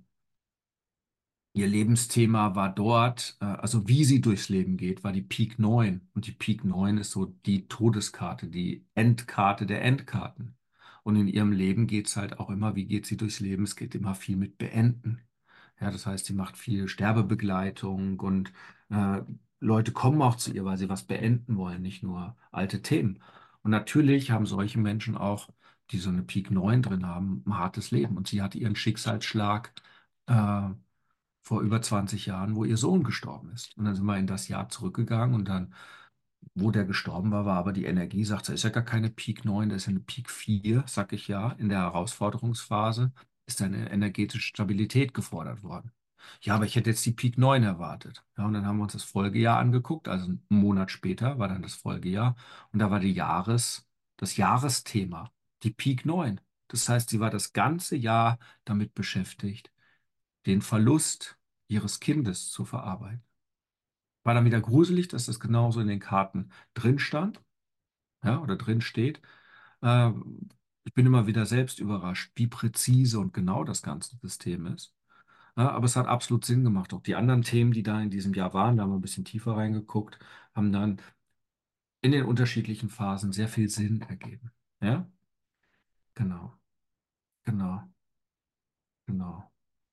ihr Lebensthema war dort, also wie sie durchs Leben geht, war die Pik 9. Und die Pik 9 ist so die Todeskarte, die Endkarte der Endkarten. Und in ihrem Leben geht es halt auch immer, wie geht sie durchs Leben? Es geht immer viel mit Beenden. Ja, das heißt, sie macht viel Sterbebegleitung und äh, Leute kommen auch zu ihr, weil sie was beenden wollen, nicht nur alte Themen. Und natürlich haben solche Menschen auch, die so eine Pik 9 drin haben, ein hartes Leben. Und sie hatte ihren Schicksalsschlag. Äh, vor über 20 Jahren, wo ihr Sohn gestorben ist. Und dann sind wir in das Jahr zurückgegangen und dann, wo der gestorben war, war aber die Energie, sagt er, ist ja gar keine Peak 9, das ist ja eine Peak 4, sag ich ja. In der Herausforderungsphase ist eine energetische Stabilität gefordert worden. Ja, aber ich hätte jetzt die Peak 9 erwartet. Ja, und dann haben wir uns das Folgejahr angeguckt, also einen Monat später war dann das Folgejahr und da war das Jahresthema, die Peak 9. Das heißt, sie war das ganze Jahr damit beschäftigt, den Verlust ihres Kindes zu verarbeiten. War dann wieder gruselig, dass das genauso in den Karten drin stand, ja, oder drin steht. Äh, Ich bin immer wieder selbst überrascht, wie präzise und genau das ganze System ist. Ja, aber es hat absolut Sinn gemacht. Auch die anderen Themen, die da in diesem Jahr waren, da haben wir ein bisschen tiefer reingeguckt, haben dann in den unterschiedlichen Phasen sehr viel Sinn ergeben. Ja, genau, genau, genau.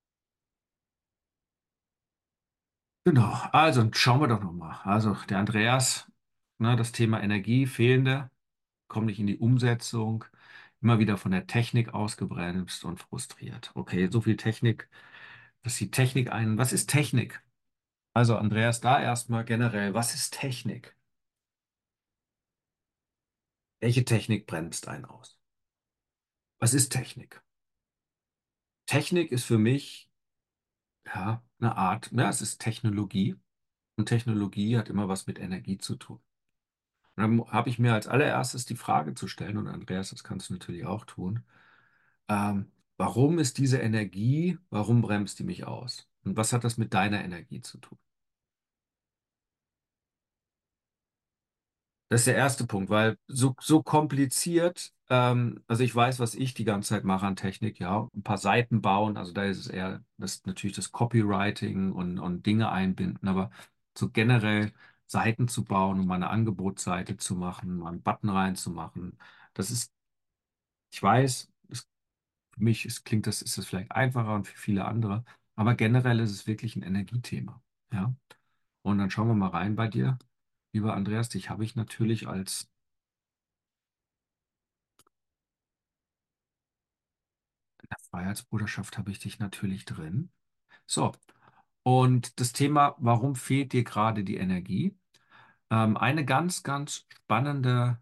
Genau, also schauen wir doch nochmal. Also der Andreas, ne, das Thema Energie, fehlende, kommt nicht in die Umsetzung, immer wieder von der Technik ausgebremst und frustriert. Okay, so viel Technik, dass die Technik ein. Was ist Technik? Also Andreas, da erstmal generell, was ist Technik? Welche Technik bremst einen aus? Was ist Technik? Technik ist für mich ja eine Art, ja, es ist Technologie und Technologie hat immer was mit Energie zu tun. Und dann habe ich mir als allererstes die Frage zu stellen, und Andreas, das kannst du natürlich auch tun, warum ist diese Energie, warum bremst die mich aus? Und was hat das mit deiner Energie zu tun? Das ist der erste Punkt, weil so kompliziert, also ich weiß, was ich die ganze Zeit mache an Technik, ja, ein paar Seiten bauen, also da ist es eher das, natürlich das Copywriting und Dinge einbinden, aber so generell Seiten zu bauen, um mal eine Angebotsseite zu machen, mal einen Button reinzumachen, das ist, ich weiß, für mich klingt das, ist das vielleicht einfacher und für viele andere, aber generell ist es wirklich ein Energiethema, ja. Und dann schauen wir mal rein bei dir, lieber Andreas, dich habe ich natürlich als in der Freiheitsbruderschaft habe ich dich natürlich drin. So, und das Thema, warum fehlt dir gerade die Energie? Eine ganz, ganz spannende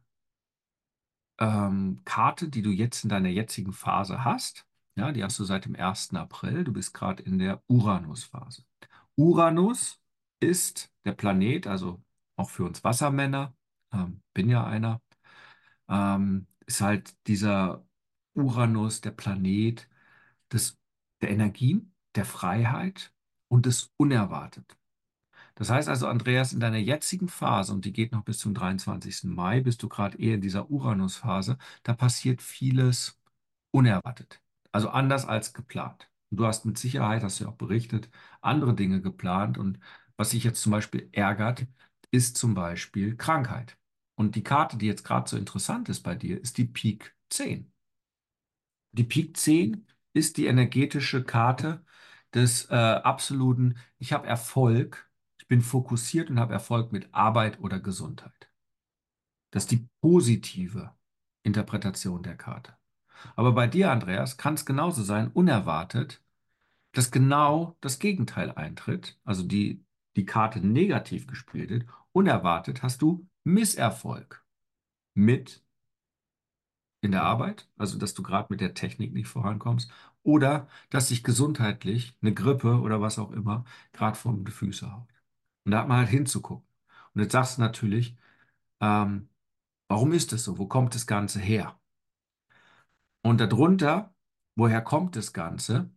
Karte, die du jetzt in deiner jetzigen Phase hast. Ja, die hast du seit dem 1. April. Du bist gerade in der Uranus-Phase. Uranus ist der Planet, also auch für uns Wassermänner, bin ja einer, ist halt dieser Uranus, der Planet des, der Energien, der Freiheit und des Unerwarteten. Das heißt also, Andreas, in deiner jetzigen Phase, und die geht noch bis zum 23. Mai, bist du gerade eher in dieser Uranus-Phase, da passiert vieles unerwartet. Also anders als geplant. Und du hast mit Sicherheit, hast du ja auch berichtet, andere Dinge geplant. Und was sich jetzt zum Beispiel ärgert, ist zum Beispiel Krankheit. Und die Karte, die jetzt gerade so interessant ist bei dir, ist die Pik 10. Die Pik 10 ist die energetische Karte, des absoluten, ich habe Erfolg, ich bin fokussiert und habe Erfolg mit Arbeit oder Gesundheit. Das ist die positive Interpretation der Karte. Aber bei dir, Andreas, kann es genauso sein, unerwartet, dass genau das Gegenteil eintritt, also die Karte negativ gespielt wird. Unerwartet hast du Misserfolg mit in der Arbeit, also dass du gerade mit der Technik nicht vorankommst, oder dass sich gesundheitlich eine Grippe oder was auch immer gerade vor die Füße haut. Und da hat man halt hinzugucken. Und jetzt sagst du natürlich, ähm, warum ist das so? Wo kommt das Ganze her? Und darunter, woher kommt das Ganze,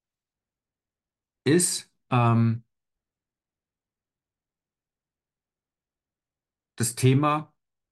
ist das Thema,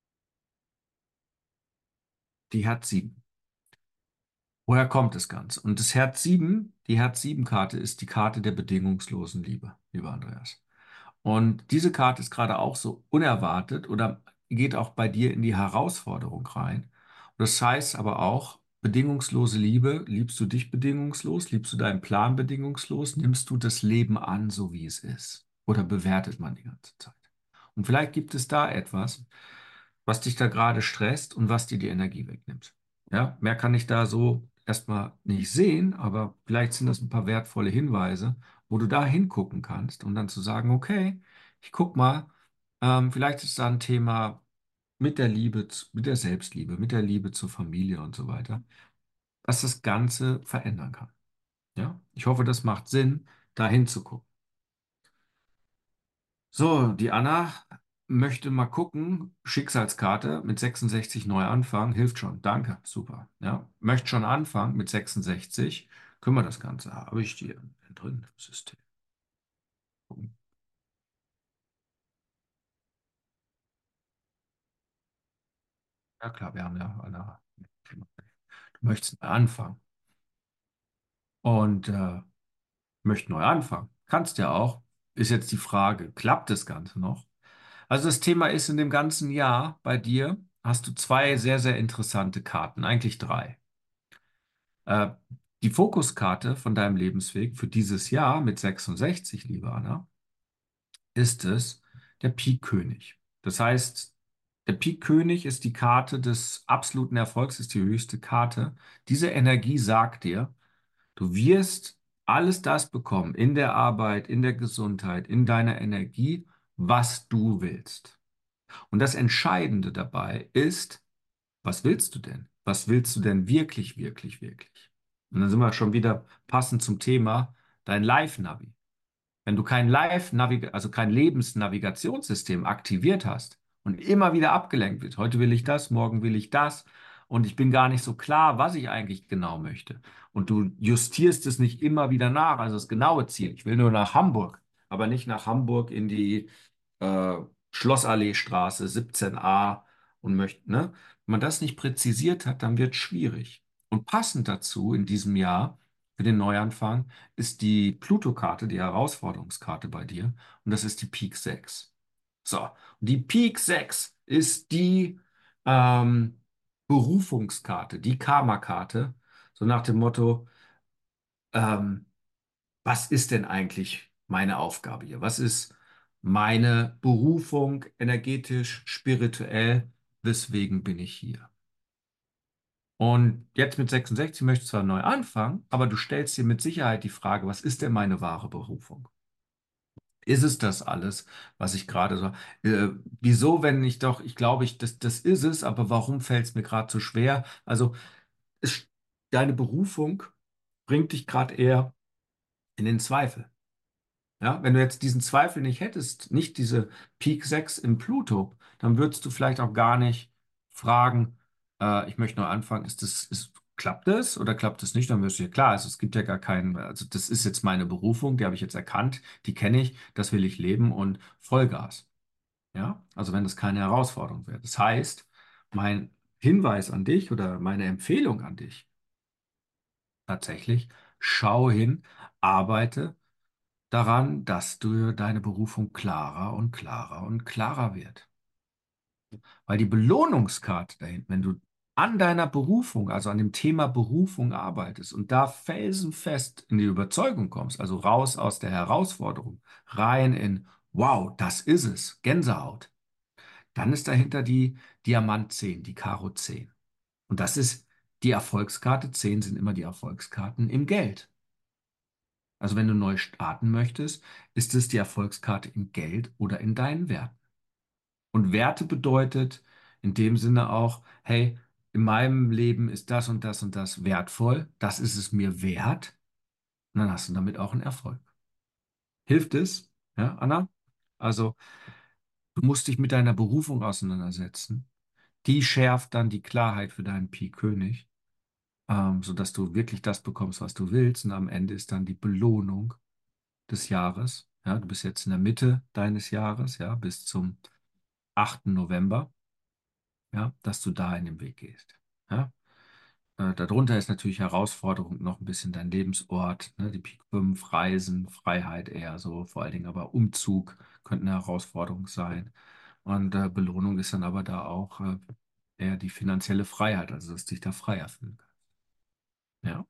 die Herz 7. Woher kommt das Ganze? Und das Herz 7, die Herz 7 Karte ist die Karte der bedingungslosen Liebe, lieber Andreas. Und diese Karte ist gerade auch so unerwartet oder geht auch bei dir in die Herausforderung rein. Und das heißt aber auch, bedingungslose Liebe, liebst du dich bedingungslos, liebst du deinen Plan bedingungslos, nimmst du das Leben an, so wie es ist? Oder bewertet man die ganze Zeit? Und vielleicht gibt es da etwas, was dich da gerade stresst und was dir die Energie wegnimmt. Ja, mehr kann ich da so erstmal nicht sehen, aber vielleicht sind das ein paar wertvolle Hinweise, wo du da hingucken kannst, um dann zu sagen, okay, ich guck mal, vielleicht ist da ein Thema mit der Liebe, mit der Selbstliebe, mit der Liebe zur Familie und so weiter, was das Ganze verändern kann. Ja, ich hoffe, das macht Sinn, da hinzugucken. So, die Anna möchte mal gucken. Schicksalskarte mit 66 neu anfangen. Hilft schon. Danke. Super. Ja, möchte schon anfangen mit 66. Können wir das Ganze? Habe ich die drin im System? Ja klar, wir haben ja Anna. Du möchtest neu anfangen und möchtest neu anfangen. Kannst ja auch. Ist jetzt die Frage, klappt das Ganze noch? Also das Thema ist in dem ganzen Jahr bei dir hast du zwei sehr, sehr interessante Karten, eigentlich drei. Äh, Die Fokuskarte von deinem Lebensweg für dieses Jahr mit 66, liebe Anna, ist es der Pik-König. Das heißt, der Pik-König ist die Karte des absoluten Erfolgs, ist die höchste Karte. Diese Energie sagt dir, du wirst alles das bekommen in der Arbeit, in der Gesundheit, in deiner Energie, was du willst. Und das Entscheidende dabei ist, was willst du denn? Was willst du denn wirklich, wirklich, wirklich? Und dann sind wir schon wieder passend zum Thema dein Live-Navi. Wenn du kein also kein Lebensnavigationssystem aktiviert hast und immer wieder abgelenkt wird, heute will ich das, morgen will ich das und ich bin gar nicht so klar, was ich eigentlich genau möchte. Und du justierst es nicht immer wieder nach, also das genaue Ziel. Ich will nur nach Hamburg, aber nicht nach Hamburg in die äh, Schlossalleestraße 17a und möchte, ne? Wenn man das nicht präzisiert hat, dann wird es schwierig. Und passend dazu in diesem Jahr für den Neuanfang ist die Pluto-Karte, die Herausforderungskarte bei dir. Und das ist die Pik 6. So, und die Pik 6 ist die ähm, Berufungskarte, die Karma-Karte. So nach dem Motto, ähm, was ist denn eigentlich meine Aufgabe hier? Was ist meine Berufung energetisch, spirituell? Weswegen bin ich hier? Und jetzt mit 66 möchtest du zwar neu anfangen, aber du stellst dir mit Sicherheit die Frage, was ist denn meine wahre Berufung? Ist es das alles, was ich gerade so, wieso, wenn ich doch, ich glaube, das ist es, aber warum fällt es mir gerade so schwer? Also, es, deine Berufung bringt dich gerade eher in den Zweifel. Ja, wenn du jetzt diesen Zweifel nicht hättest, nicht diese Peak 6 im Pluto, dann würdest du vielleicht auch gar nicht fragen, ich möchte neu anfangen, klappt das oder klappt das nicht? Dann wirst du ja klar, also es gibt ja gar keinen, also das ist jetzt meine Berufung, die habe ich jetzt erkannt, die kenne ich, das will ich leben und Vollgas. Ja, also wenn das keine Herausforderung wäre. Das heißt, mein Hinweis an dich oder meine Empfehlung an dich tatsächlich, schau hin, arbeite daran, dass du deine Berufung klarer und klarer und klarer wird. Weil die Belohnungskarte dahinten, wenn du an deiner Berufung, also an dem Thema Berufung arbeitest und da felsenfest in die Überzeugung kommst, also raus aus der Herausforderung, rein in, wow, das ist es, Gänsehaut, dann ist dahinter die Diamant 10, die Karo 10. Und das ist die Erfolgskarte. 10 sind immer die Erfolgskarten im Geld. Also wenn du neu starten möchtest, ist es die Erfolgskarte in Geld oder in deinen Werten. Und Werte bedeutet in dem Sinne auch, hey, in meinem Leben ist das und das und das wertvoll, das ist es mir wert, und dann hast du damit auch einen Erfolg. Hilft es, ja, Anna? Also, du musst dich mit deiner Berufung auseinandersetzen. Die schärft dann die Klarheit für deinen Peak König, sodass du wirklich das bekommst, was du willst. Und am Ende ist dann die Belohnung des Jahres. Ja, du bist jetzt in der Mitte deines Jahres, ja, bis zum 8. November, ja, dass du da in den Weg gehst. Ja. Darunter ist natürlich Herausforderung noch ein bisschen dein Lebensort, ne, die Pik 5, Reisen, Freiheit eher so, vor allen Dingen aber Umzug könnte eine Herausforderung sein. Und Belohnung ist dann aber da auch eher die finanzielle Freiheit, also dass du dich da freier fühlen kannst. Ja.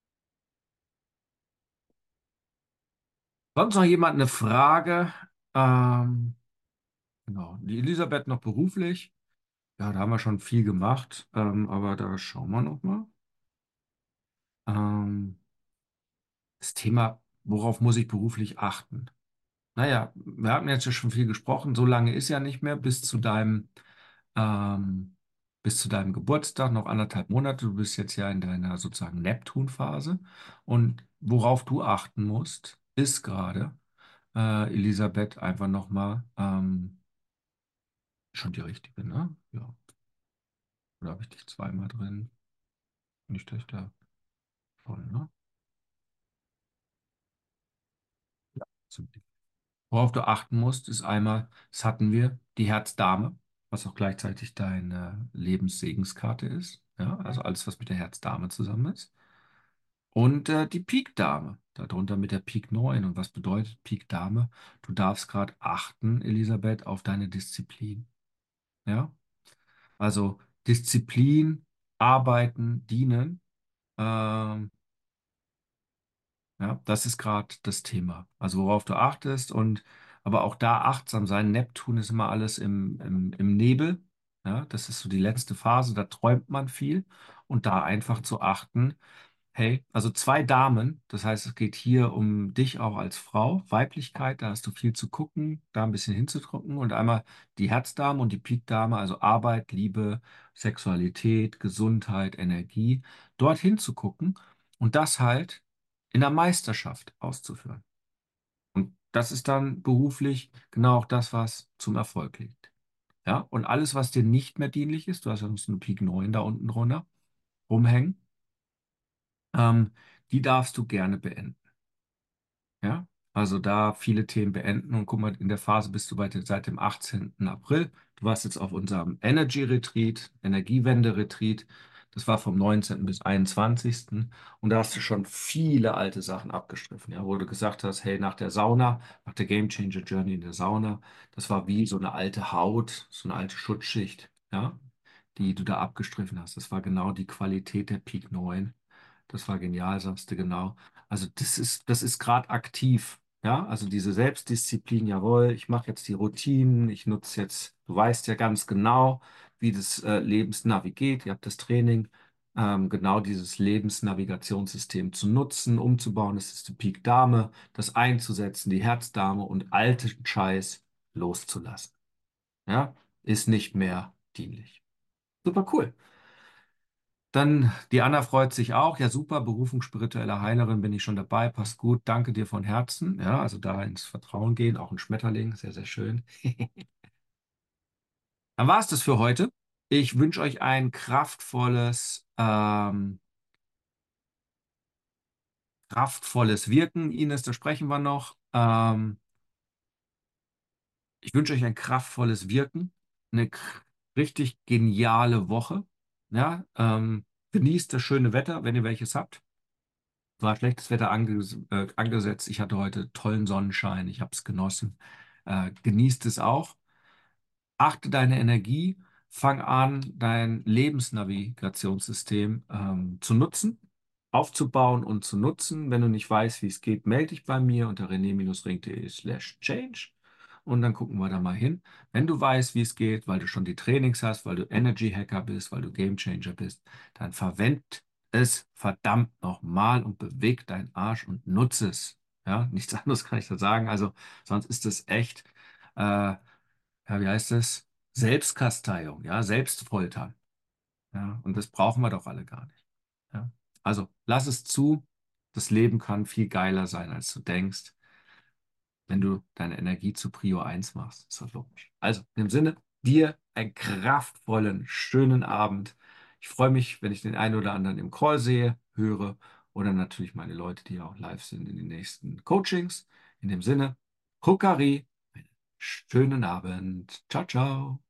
Sonst noch jemand eine Frage? Ähm, genau. Die Elisabeth noch beruflich. Ja, da haben wir schon viel gemacht, aber da schauen wir noch mal. Ähm, Das Thema, worauf muss ich beruflich achten? Naja, wir haben jetzt ja schon viel gesprochen. So lange ist ja nicht mehr ähm, bis zu deinem Geburtstag, noch 1,5 Monate. Du bist jetzt ja in deiner sozusagen Neptunphase. Und worauf du achten musst, ist gerade, Elisabeth, einfach nochmal schon die richtige, ne? Ja. Oder habe ich dich zweimal drin? Nicht, dass ich da voll, ne? So. Worauf du achten musst, ist einmal, das hatten wir, die Herz-Dame, was auch gleichzeitig deine Lebenssegenskarte ist. Ja, also alles, was mit der Herz-Dame zusammen ist. Und die Pik-Dame, darunter mit der Pik 9. Und was bedeutet Pik-Dame? Du darfst gerade achten, Elisabeth, auf deine Disziplin. Ja, also Disziplin, arbeiten, dienen. Ähm, Ja, das ist gerade das Thema. Also worauf du achtest und aber auch da achtsam sein. Neptun ist immer alles im Nebel. Ja, das ist so die letzte Phase, da träumt man viel. Und da einfach zu achten, hey, also zwei Damen, das heißt, es geht hier um dich auch als Frau, Weiblichkeit, da hast du viel zu gucken, da ein bisschen hinzudrücken. Und einmal die Herzdame und die Pikdame, also Arbeit, Liebe, Sexualität, Gesundheit, Energie, dorthin zu gucken und das halt in der Meisterschaft auszuführen. Und das ist dann beruflich genau auch das, was zum Erfolg liegt. Ja, und alles, was dir nicht mehr dienlich ist, du hast ja noch so eine Pik 9 da unten drunter rumhängen, ähm, die darfst du gerne beenden. Ja, also da viele Themen beenden und guck mal, in der Phase bist du seit dem 18. April. Du warst jetzt auf unserem Energy Retreat, Energiewende Retreat. Das war vom 19. bis 21. Und da hast du schon viele alte Sachen abgestriffen, ja, wo du gesagt hast, hey, nach der Sauna, nach der Game Changer Journey in der Sauna, das war wie so eine alte Haut, so eine alte Schutzschicht, ja, die du da abgestriffen hast. Das war genau die Qualität der Peak 9. Das war genial, sagst du genau. Also das ist gerade aktiv. Ja, also diese Selbstdisziplin, jawohl, ich mache jetzt die Routinen, ich nutze jetzt, du weißt ja ganz genau, wie das Lebensnavi geht, ihr habt das Training, genau dieses Lebensnavigationssystem zu nutzen, umzubauen, das ist die Peak Dame, das einzusetzen, die Herzdame und alten Scheiß loszulassen. Ja, ist nicht mehr dienlich. Super cool. Dann, die Anna freut sich auch. Ja, super, Berufung spirituelle Heilerin, bin ich schon dabei. Passt gut. Danke dir von Herzen. Ja, also da ins Vertrauen gehen, auch ein Schmetterling. Sehr, sehr schön. Dann war es das für heute. Ich wünsche euch ein kraftvolles Wirken. Ines, da sprechen wir noch. Ich wünsche euch ein kraftvolles Wirken, eine richtig geniale Woche. Ja, genießt das schöne Wetter, wenn ihr welches habt. War schlechtes Wetter angesetzt. Ich hatte heute tollen Sonnenschein. Ich habe es genossen. Genießt es auch. Achte deine Energie. fang an, dein Lebensnavigationssystem zu nutzen, aufzubauen und zu nutzen. Wenn du nicht weißt, wie es geht, melde dich bei mir unter rené-ring.de/change und dann gucken wir da mal hin. Wenn du weißt, wie es geht, weil du schon die Trainings hast, weil du Energy Hacker bist, weil du Game Changer bist, dann verwend es verdammt nochmal und beweg deinen Arsch und nutze es. Ja, nichts anderes kann ich da sagen. Also, sonst ist es echt, ja, wie heißt es? Selbstkasteiung, ja, Selbstfoltern. Ja, und das brauchen wir doch alle gar nicht. Ja. Also, lass es zu. Das Leben kann viel geiler sein, als du denkst, wenn du deine Energie zu Prio 1 machst. Ist doch logisch. Also, in dem Sinne, dir einen kraftvollen, schönen Abend. Ich freue mich, wenn ich den einen oder anderen im Call sehe, höre oder natürlich meine Leute, die auch live sind in den nächsten Coachings. In dem Sinne, Kokari, einen schönen Abend. Ciao, ciao.